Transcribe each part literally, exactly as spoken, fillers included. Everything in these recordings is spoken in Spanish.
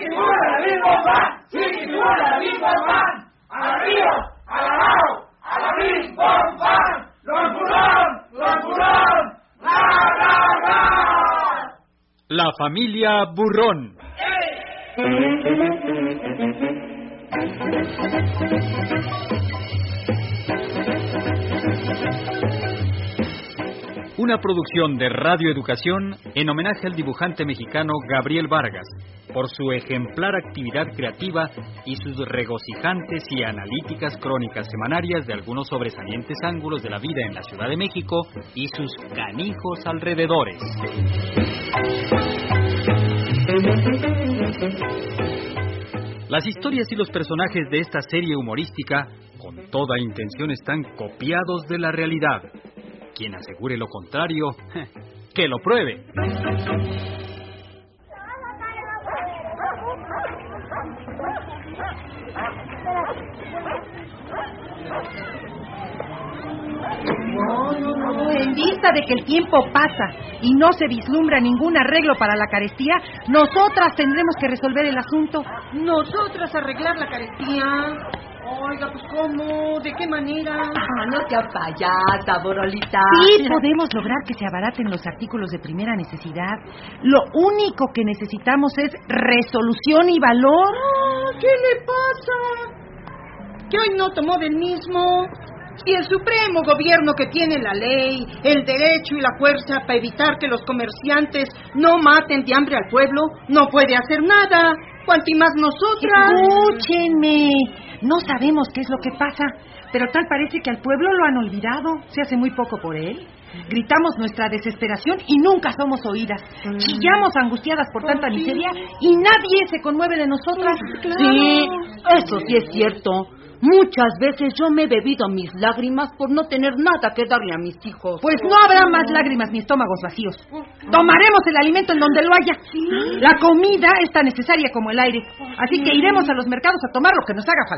¡Arriba! ¡Al abajo! ¡A la bim, bom, bam! ¡Los burrón! ¡Los burrón! ¡La, la, la! La familia Burrón. Una producción de Radio Educación en homenaje al dibujante mexicano Gabriel Vargas por su ejemplar actividad creativa y sus regocijantes y analíticas crónicas semanarias de algunos sobresalientes ángulos de la vida en la Ciudad de México y sus canijos alrededores. Las historias y los personajes de esta serie humorística, con toda intención, están copiados de la realidad. Quien asegure lo contrario, que lo pruebe. No, no, no. En vista de que el tiempo pasa y no se vislumbra ningún arreglo para la carestía, nosotras tendremos que resolver el asunto. ¿Nosotras arreglar la carestía? Oiga, pues ¿cómo? ¿De qué manera? Ah, no sea payasa, Borolita. Sí, podemos lograr que se abaraten los artículos de primera necesidad. Lo único que necesitamos es resolución y valor. Ah, ¿qué le pasa? ¿Que hoy no tomó del mismo? Si el supremo gobierno que tiene la ley, el derecho y la fuerza para evitar que los comerciantes no maten de hambre al pueblo, no puede hacer nada. Cuanto más nosotras. Escúchenme. No sabemos qué es lo que pasa, pero tal parece que al pueblo lo han olvidado. Se hace muy poco por él. Gritamos nuestra desesperación y nunca somos oídas. Mm. Chillamos angustiadas por tanta sí. miseria y nadie se conmueve de nosotras. Claro. Sí, eso sí es cierto. Muchas veces yo me he bebido mis lágrimas por no tener nada que darle a mis hijos. Pues no habrá más lágrimas ni estómagos vacíos. Tomaremos el alimento en donde lo haya. ¿Sí? La comida es tan necesaria como el aire. Así que iremos a los mercados a tomar lo que nos haga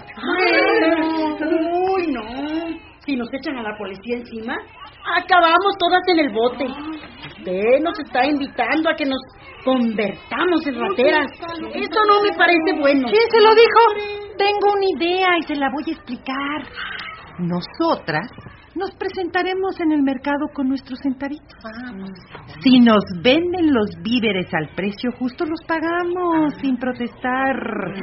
falta. Uy, no. Si nos echan a la policía encima, acabamos todas en el bote. Usted nos está invitando a que nos convertamos en rateras. Eso no me parece bueno. ¿Quién se lo dijo? Tengo una idea y se la voy a explicar. Nosotras nos presentaremos en el mercado con nuestros centavitos. Si nos venden los víveres al precio justo, los pagamos sin protestar.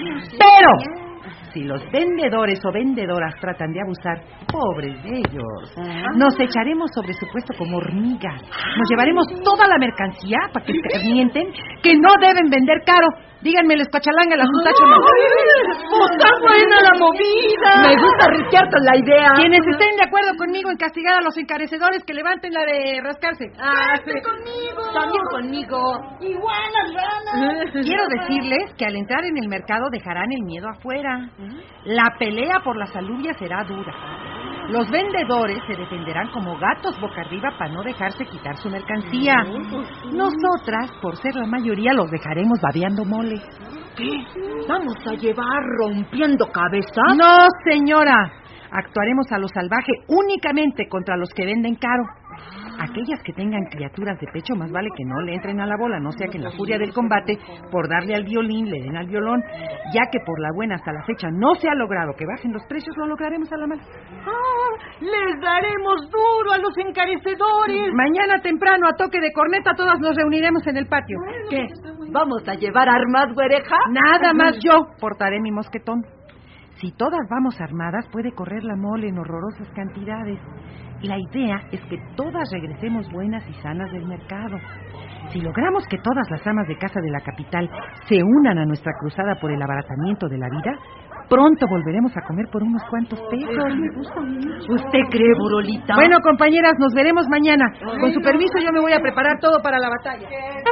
Pero si los vendedores o vendedoras tratan de abusar, pobres de ellos, nos echaremos sobre su puesto como hormigas. Nos llevaremos toda la mercancía para que mienten que no deben vender caro. Díganme, les pachalanga, las muchachas. ¡Oh, está buena la movida! Me gusta riquearte la idea. Quienes estén de acuerdo conmigo en castigar a los encarecedores, que levanten la de rascarse. Ah, sí. Conmigo. También conmigo. Igual las ranas. Quiero decirles que al entrar en el mercado dejarán el miedo afuera. La pelea por las alubias será dura. Los vendedores se defenderán como gatos boca arriba para no dejarse quitar su mercancía. Nosotras, por ser la mayoría, los dejaremos babeando mole. ¿Qué? ¿Vamos a llevar rompiendo cabezas? No, señora. Actuaremos a lo salvaje únicamente contra los que venden caro. Aquellas que tengan criaturas de pecho, más vale que no le entren a la bola, no sea que en la furia del combate, por darle al violín, le den al violón. Ya que por la buena hasta la fecha no se ha logrado que bajen los precios, lo lograremos a la mala. ¡Ah! ¡Les daremos duro a los encarecedores! Mañana temprano, a toque de corneta, todas nos reuniremos en el patio. ¿Qué? ¿Vamos a llevar armas, güereja? Nada más yo portaré mi mosquetón. Si todas vamos armadas, puede correr la mole en horrorosas cantidades. La idea es que todas regresemos buenas y sanas del mercado. Si logramos que todas las amas de casa de la capital se unan a nuestra cruzada por el abaratamiento de la vida, pronto volveremos a comer por unos cuantos pesos. ¿Usted cree, Borolita? Bueno, compañeras, nos veremos mañana. Con su permiso, yo me voy a preparar todo para la batalla.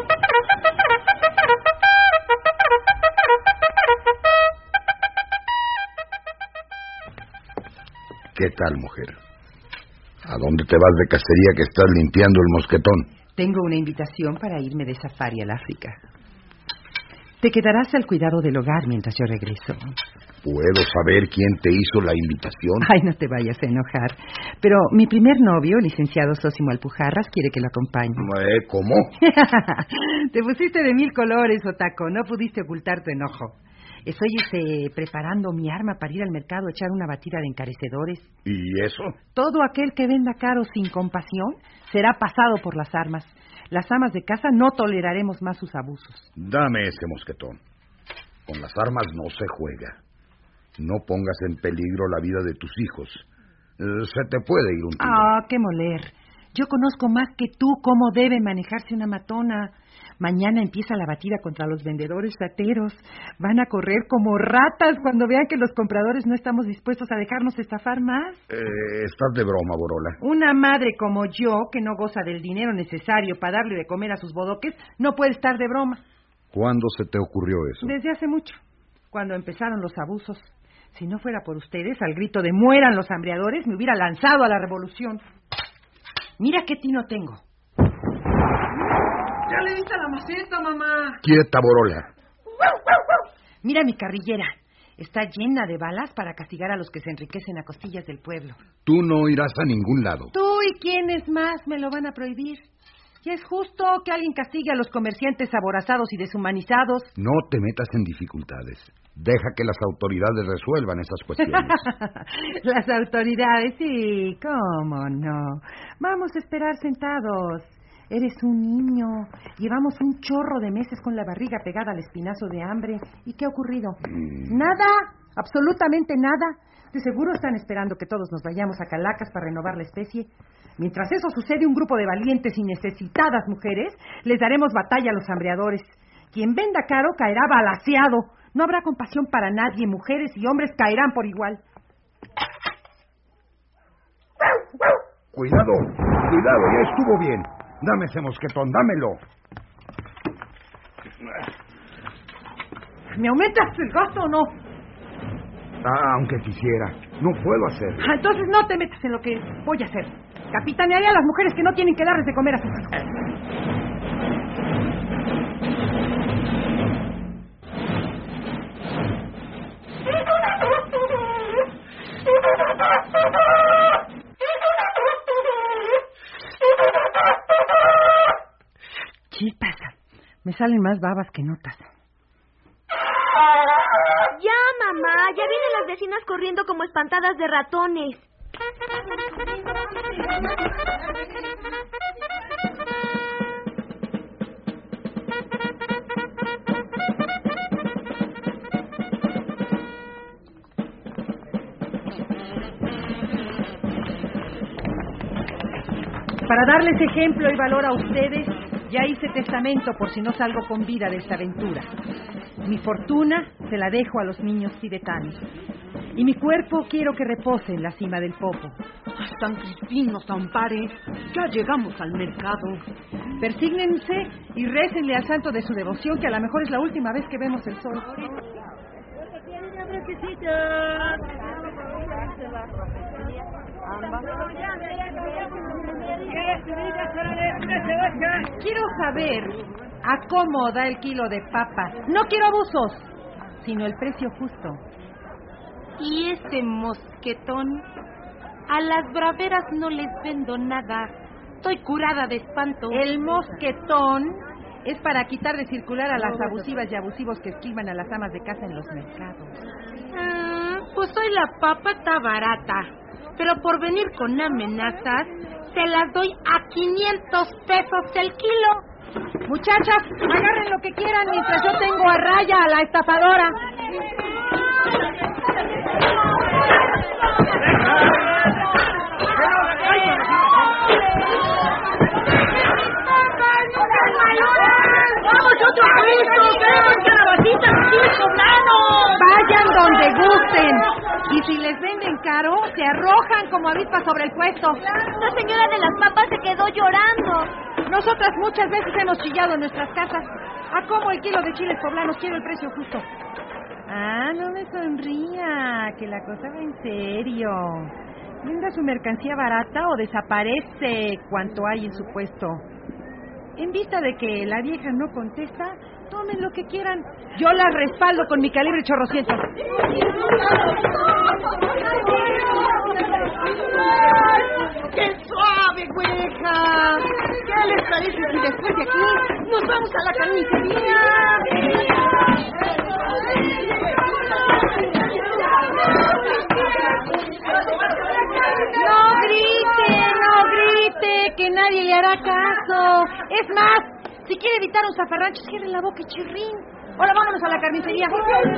¿Qué tal, mujer? ¿A dónde te vas de cacería que estás limpiando el mosquetón? Tengo una invitación para irme de safari al África. Te quedarás al cuidado del hogar mientras yo regreso. ¿Puedo saber quién te hizo la invitación? Ay, no te vayas a enojar. Pero mi primer novio, licenciado Sósimo Alpujarras, quiere que lo acompañe. ¿Eh? ¿Cómo? Te pusiste de mil colores, Otaco. No pudiste ocultar tu enojo. Estoy este, preparando mi arma para ir al mercado a echar una batida de encarecedores. ¿Y eso? Todo aquel que venda caro sin compasión será pasado por las armas. Las amas de casa no toleraremos más sus abusos. Dame ese mosquetón. Con las armas no se juega. No pongas en peligro la vida de tus hijos. Se te puede ir un tiro. Ah, qué moler. Yo conozco más que tú cómo debe manejarse una matona. Mañana empieza la batida contra los vendedores rateros. Van a correr como ratas cuando vean que los compradores no estamos dispuestos a dejarnos estafar más. Eh, estás de broma, Borola. Una madre como yo, que no goza del dinero necesario para darle de comer a sus bodoques, no puede estar de broma. ¿Cuándo se te ocurrió eso? Desde hace mucho, cuando empezaron los abusos. Si no fuera por ustedes, al grito de mueran los hambreadores, me hubiera lanzado a la revolución. Mira qué tino tengo. Ya le diste a la maceta, mamá. Quieta, Borola. Mira mi carrillera. Está llena de balas para castigar a los que se enriquecen a costillas del pueblo. Tú no irás a ningún lado. Tú y quiénes más me lo van a prohibir. Y es justo que alguien castigue a los comerciantes aborazados y deshumanizados. No te metas en dificultades. Deja que las autoridades resuelvan esas cuestiones. Las autoridades, sí, cómo no. Vamos a esperar sentados. Eres un niño. Llevamos un chorro de meses con la barriga pegada al espinazo de hambre. ¿Y qué ha ocurrido? Mm. Nada, absolutamente nada. De seguro están esperando que todos nos vayamos a Calacas para renovar la especie. Mientras eso sucede, un grupo de valientes y necesitadas mujeres les daremos batalla a los hambreadores. Quien venda caro caerá balaceado. No habrá compasión para nadie. Mujeres y hombres caerán por igual. Cuidado, cuidado, ya estuvo bien. Dame ese mosquetón, dámelo. ¿Me aumentas el gasto o no? Ah, aunque quisiera, no puedo hacerlo. Ah, entonces no te metas en lo que voy a hacer. Capitanearé a las mujeres que no tienen que darles de comer a sus hijos. ¿Qué pasa? Me salen más babas que notas. Ya, mamá, ya vienen las vecinas corriendo como espantadas de ratones. Para darles ejemplo y valor a ustedes, ya hice testamento por si no salgo con vida de esta aventura. Mi fortuna se la dejo a los niños tibetanos. Y mi cuerpo quiero que repose en la cima del popo. San Crispín nos ampare. Ya llegamos al mercado. Persígnense y récenle al santo de su devoción, que a lo mejor es la última vez que vemos el sol. Quiero saber a cómo da el kilo de papas. No quiero abusos, sino el precio justo. ¿Y ese mosquetón? A las braveras no les vendo nada. Estoy curada de espanto. El mosquetón es para quitar de circular a las abusivas y abusivos que esquivan a las amas de casa en los mercados. Ah, pues hoy la papa está barata, pero por venir con amenazas, se las doy a quinientos pesos el kilo. Muchachas, agarren lo que quieran mientras yo tengo a raya a la estafadora. ¡Vamos, otro justo! ¡Queremos calabacitas aquí, poblanos! Vayan donde gusten. Y si les venden caro, se arrojan como avispas sobre el puesto. La señora de las papas se quedó llorando. Nosotras muchas veces hemos chillado en nuestras casas. ¿A cómo el kilo de chiles poblanos? Quiero el precio justo. Ah, no me sonría, que la cosa va en serio. Venda su mercancía barata o desaparece cuanto hay en su puesto. En vista de que la vieja no contesta, tome tomen lo que quieran. Yo las respaldo con mi calibre chorrocientos. ¡Qué suave, güeja! ¿Qué les parece si después de aquí nos vamos a la carnicería? No grite, no grite, que nadie le hará caso. Es más, si quiere evitar un zafarrancho, cierre la boca y chirrín. Ahora vámonos a la carnicería.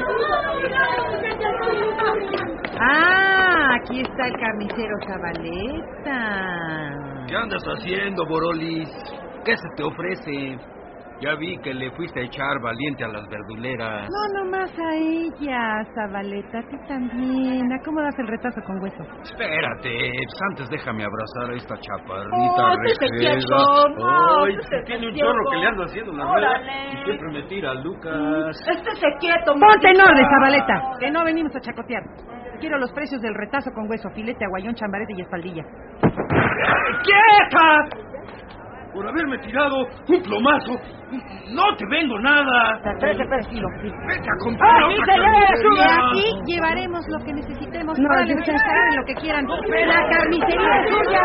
Ah, aquí está el carnicero Zabaleta. ¿Qué andas haciendo, Borolis? ¿Qué se te ofrece? Ya vi que le fuiste a echar valiente a las verduleras. No, nomás a ella, Zabaleta, a ti también. ¿Cómo das el retazo con hueso? Espérate, pues antes déjame abrazar a esta chaparrita Oh, rejega. no, Ay, esté tiene un quieto. chorro que le anda haciendo la Órale. rueda y siempre me tira a Lucas. Estése quieto, Ponte en orden, Zabaleta, que no venimos a chacotear. Quiero los precios del retazo con hueso, filete, aguayón, chambarete y espaldilla. ¡Quieta! Por haberme tirado un plomazo, no te vendo nada. trece pesos kilo. Vete a comprar ¡Ah, otra sí, carnicería. Y aquí llevaremos lo que necesitemos. No, Órale, yo ustedes sé. agarren lo que quieran. La carnicería es suya.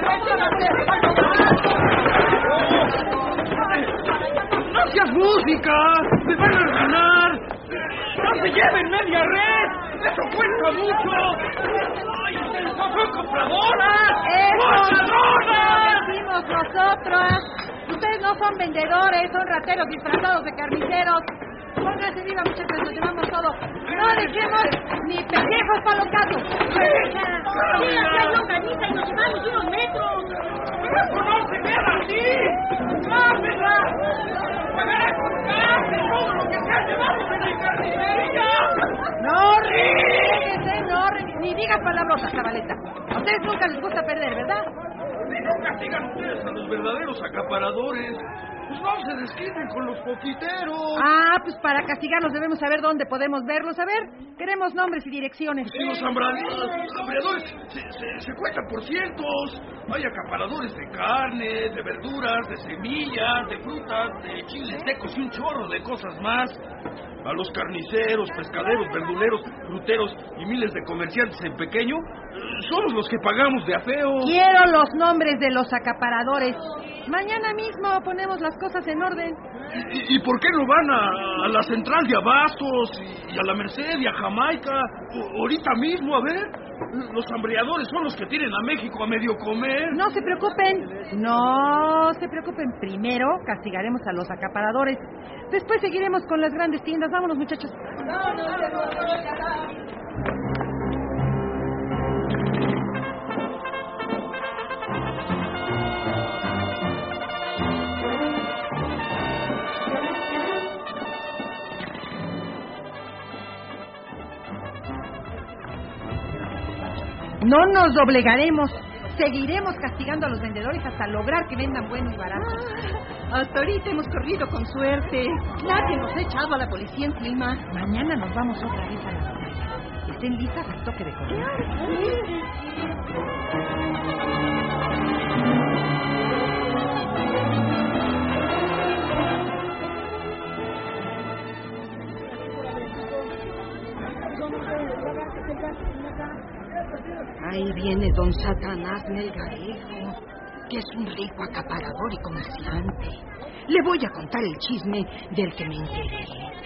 ¡No seas música! ¡Me van a arruinar! ¡No se lleven media red! ¡Eso cuesta mucho! ¡Ay, ustedes no son compradoras! Eso ¡Mochadoras! decimos nosotros. Ustedes no son vendedores, son rateros disfrazados de carniceros. Pónganse viva, muchachos, nos llevamos todo. No dejemos ni pellejos para los gatos. Sí, aquí hay longaniza y nos llevamos unos metros. ¡Eso no se queda así! ¡Dámela! ¡Pagaré con carne todo lo que se ha llevado de mi carnicería! No ríguese, no ríguese. Ni digas palabrotas, Zabaleta. A ustedes nunca les gusta perder, ¿verdad? Y no castigan ustedes a los verdaderos acaparadores. Pues no se desquiten con los poquiteros. Ah, pues para castigarlos debemos saber dónde podemos verlos. A ver, queremos nombres y direcciones. Y los hambradores, hambradores se, se, se cuentan por cientos. Hay acaparadores de carne, de verduras, de semillas, de frutas, de chiles secos y un chorro de cosas más. A los carniceros, pescaderos, verduleros, fruteros y miles de comerciantes en pequeño, somos los que pagamos de afeo. Quiero los nombres de los acaparadores. Mañana mismo ponemos las cosas en orden. ¿Y, y por qué no van a, a la central de abastos y, y a la Merced y a Jamaica? O, ahorita mismo, a ver. Los hambreadores son los que tienen a México a medio comer. No se preocupen, no se preocupen. Primero castigaremos a los acaparadores. Después seguiremos con las grandes tiendas. Vámonos, muchachos. No nos doblegaremos. Seguiremos castigando a los vendedores hasta lograr que vendan bueno y barato. Ah, hasta ahorita hemos corrido con suerte. Nadie nos ha echado a la policía encima. Mañana nos vamos otra vez a la batalla. Estén listas al toque de corriente. Ahí viene don Satanás Melgarejo, que es un rico acaparador y comerciante. Le voy a contar el chisme del que me enteré.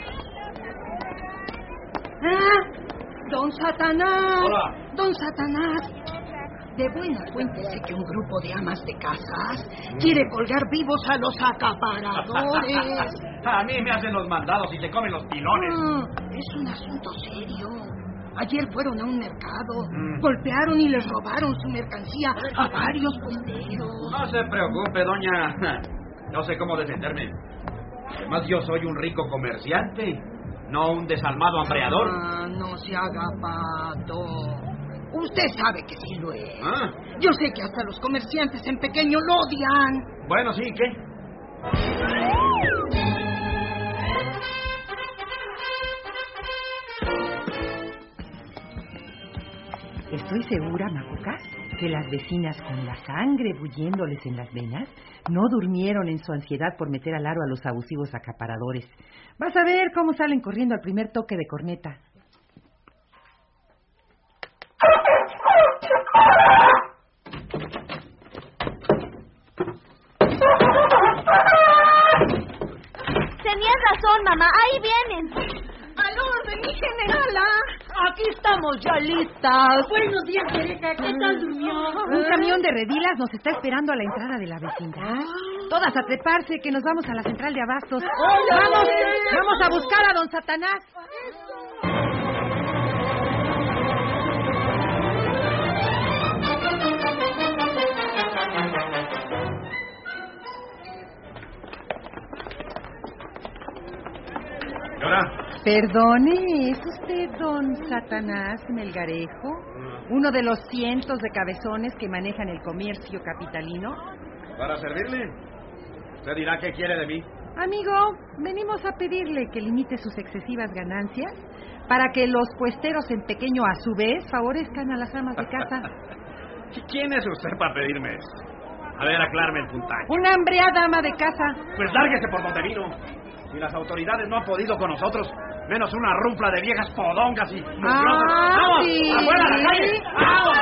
¡Ah! ¡Don Satanás! Hola. ¡Don Satanás! De buena fuente sé que un grupo de amas de casas quiere colgar vivos a los acaparadores. A mí me hacen los mandados y se comen los pilones. Ah, es un asunto serio. Ayer fueron a un mercado, Mm. golpearon y les robaron su mercancía a varios puesteros. No se preocupe, doña. Yo sé cómo defenderme. Además, yo soy un rico comerciante, no un desalmado hambreador. Ah, no se haga pato. Usted sabe que sí lo es. Ah. Yo sé que hasta los comerciantes en pequeño lo odian. Bueno, sí, ¿qué? Estoy segura, Macuca, que las vecinas, con la sangre bulliéndoles en las venas, no durmieron en su ansiedad por meter al aro a los abusivos acaparadores. Vas a ver cómo salen corriendo al primer toque de corneta. Tenías razón, mamá. Ahí vienen. ¡Al orden, mi generala! Aquí estamos ya listas. Buenos días, Tereca. ¿Qué tal durmió? Un camión de redilas nos está esperando a la entrada de la vecindad. Todas a treparse, que nos vamos a la central de abastos. ¡Vamos! ¡Vamos a buscar a don Satanás! Perdone, ¿es usted don Satanás Melgarejo? ¿Uno de los cientos de cabezones que manejan el comercio capitalino? ¿Para servirle? ¿Usted dirá qué quiere de mí? Amigo, venimos a pedirle que limite sus excesivas ganancias para que los puesteros en pequeño, a su vez, favorezcan a las amas de casa. ¿Quién es usted para pedirme eso? A ver, aclárame el puntaje. Una hambreada ama de casa. Pues lárguese por donde vino. Si las autoridades no han podido con nosotros, menos una rumpla de viejas podongas y mugrosas. Ah, ¡Vamos! sí. ¡Afuera a la calle! ¡Vamos!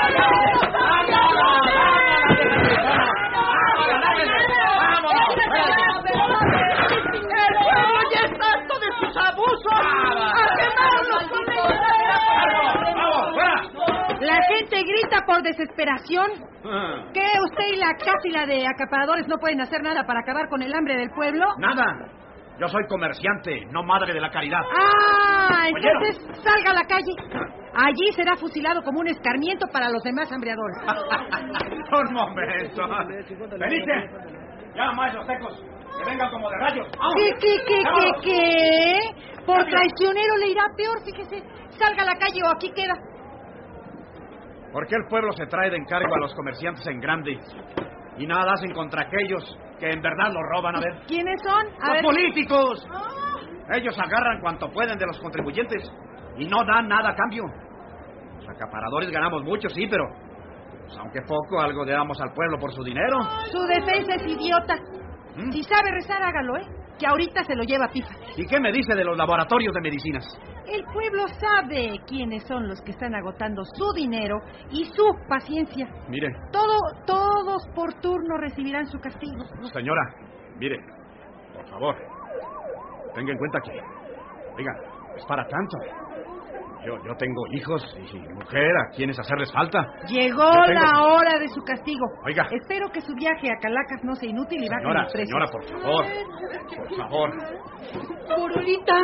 ¡El pueblo ya está harto de sus abusos! ¡A quemarlos con ellos! ¡Vamos, fuera! La gente grita por desesperación. ¿Qué usted y la cáfila de acaparadores no pueden hacer nada para acabar con el hambre del pueblo? ¡Nada! Yo soy comerciante, no madre de la caridad. Ah, entonces salga a la calle. Allí será fusilado como un escarmiento para los demás hambreadores. Un momento. Felice, llama a esos secos, que vengan como de rayos. ¿Qué, qué, qué, qué, qué? Por traicionero le irá peor, fíjese. Salga a la calle o aquí queda. ¿Por qué el pueblo se trae de encargo a los comerciantes en grande y nada hacen contra aquellos que en verdad lo roban? A ver. ¿Quiénes son? A ¡Los ver. políticos! Ellos agarran cuanto pueden de los contribuyentes y no dan nada a cambio. Los acaparadores ganamos mucho, sí, pero pues, aunque poco, algo le damos al pueblo por su dinero. Su defensa es idiota. ¿Mm? Si sabe rezar, hágalo, ¿eh? Que ahorita se lo lleva pifa. ¿Y qué me dice de los laboratorios de medicinas? El pueblo sabe quiénes son los que están agotando su dinero y su paciencia. Mire. Todo, todos por turno recibirán su castigo. Señora, mire, por favor, tenga en cuenta que, oiga, es para tanto. Yo, yo tengo hijos y mujer a quienes hacerles falta. Llegó Yo tengo... la hora de su castigo. Oiga. Espero que su viaje a Calacas no sea inútil y baje Señora, los precios. señora, por favor, por favor. Borolita,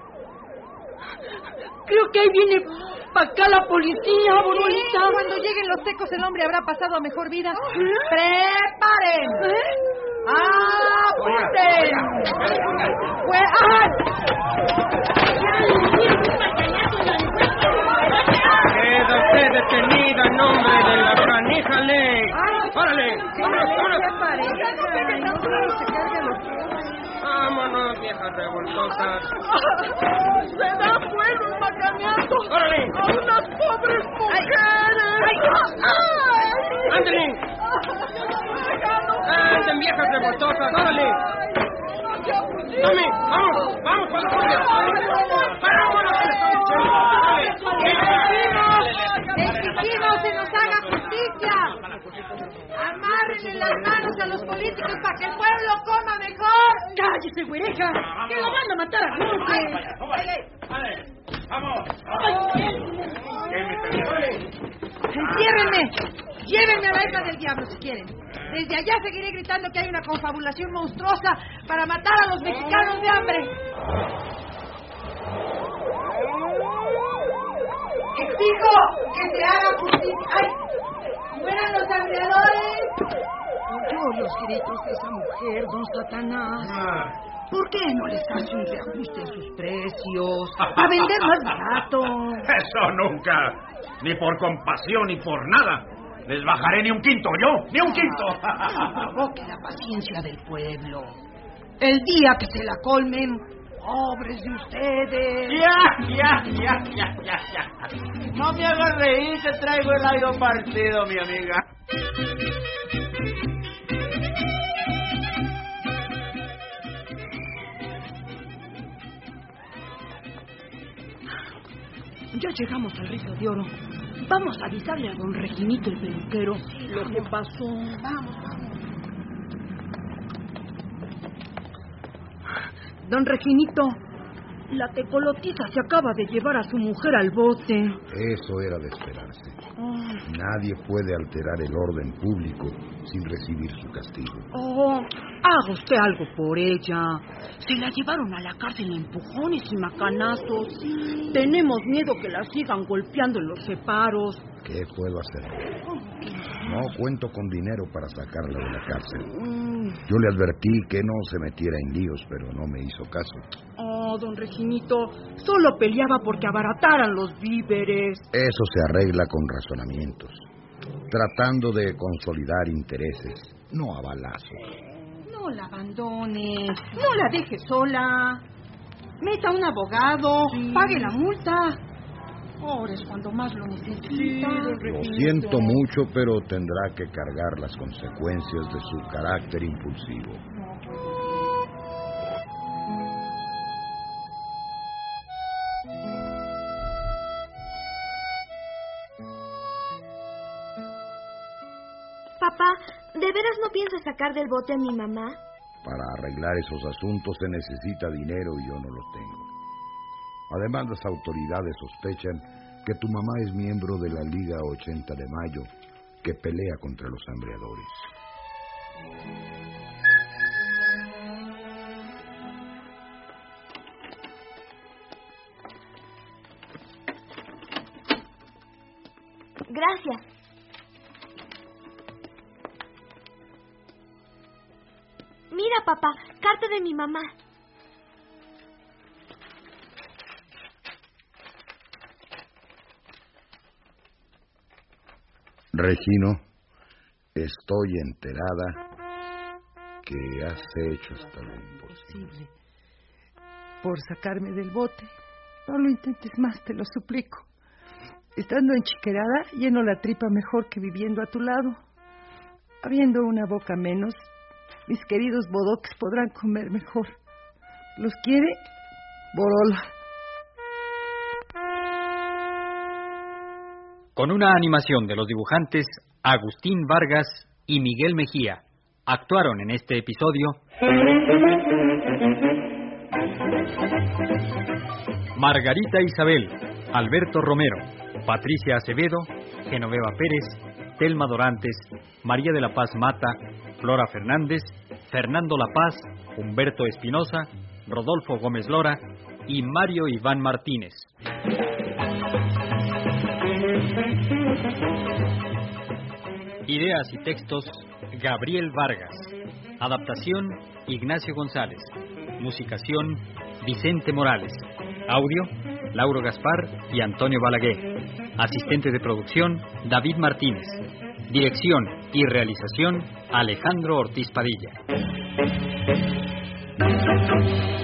creo que ahí viene para acá la policía, Borolita. Sí, cuando lleguen los secos el hombre habrá pasado a mejor vida. ¡Preparen! ¡Apunten! ¡Pues, Queda usted detenida en nombre de la canija ley. ¡Órale! ¡Vámonos, viejas revoltosas! ¡Se da fuego macaneando! ¡Órale! ¡A unas pobres mujeres! ¡Ándale! ¡Anden, viejas revoltosas! ¡Órale! ¡Dame! ¡Vamos! ¡Vamos para la puerta! ¡Vámonos! ¡Exigimos se nos haga justicia! ¡Amarren las manos a los políticos para que el pueblo coma mejor! ¡Cállese, güereja! ¡Que lo van a matar a golpe! ¡Vamos! ¡Enciérrenme! Llévenme a la isla del diablo si quieren. Desde allá seguiré gritando que hay una confabulación monstruosa para matar a los mexicanos de hambre. Exijo que se haga justicia. ¡Ay! ¡Mueran los hambreadores! Oyó los gritos de esa mujer, don Satanás. ¿Por qué no les hace un reajuste en sus precios? A vender más barato. Eso nunca. Ni por compasión ni por nada. Les bajaré ni un quinto, yo, ni un quinto. No provoque la paciencia del pueblo. El día que se la colmen, Pobres de ustedes. Ya, ya, ya, ya, ya, ya. No me hagas reír, te traigo el aire partido, mi amiga. Ya llegamos al Río de Oro. Vamos a avisarle a don Reginito, el peluquero, lo que pasó. Vamos, vamos. Don Reginito, la tecolotiza se acaba de llevar a su mujer al bote. Eso era de esperarse. Oh. Nadie puede alterar el orden público sin recibir su castigo. Oh, haga usted algo por ella. Se la llevaron a la cárcel a empujones y macanazos. Sí. Tenemos miedo que la sigan golpeando en los separos. ¿Qué puedo hacer? No cuento con dinero para sacarla de la cárcel. Mm. Yo le advertí que no se metiera en líos, pero no me hizo caso. Oh, don Reginito, solo peleaba porque abarataran los víveres. Eso se arregla con razonamientos, tratando de consolidar intereses, no a balazos. No la abandone, no la deje sola. Meta a un abogado, sí. Pague la multa. Ahora es cuando más lo necesita. Sí, lo siento mucho, pero tendrá que cargar las consecuencias de su carácter impulsivo. Papá, ¿de veras no piensas sacar del bote a mi mamá? Para arreglar esos asuntos se necesita dinero y yo no lo tengo. Además, las autoridades sospechan que tu mamá es miembro de la Liga ochenta de Mayo, que pelea contra los hambreadores. Gracias. Mira, papá, carta de mi mamá. Regino, estoy enterada que has hecho hasta lo imposible. Por sacarme del bote. No lo intentes más, te lo suplico. Estando enchiquerada, lleno la tripa mejor que viviendo a tu lado. Habiendo una boca menos, mis queridos bodoques podrán comer mejor. ¿Los quiere? Borola. Con una animación de los dibujantes Agustín Vargas y Miguel Mejía, actuaron en este episodio Margarita Isabel, Alberto Romero, Patricia Acevedo, Genoveva Pérez, Telma Dorantes, María de la Paz Mata, Flora Fernández, Fernando La Paz, Humberto Espinosa, Rodolfo Gómez Lora y Mario Iván Martínez. Ideas y textos, Gabriel Vargas. Adaptación, Ignacio González. Musicación, Vicente Morales. Audio, Lauro Gaspar y Antonio Balaguer. Asistente de producción, David Martínez. Dirección y realización, Alejandro Ortiz Padilla.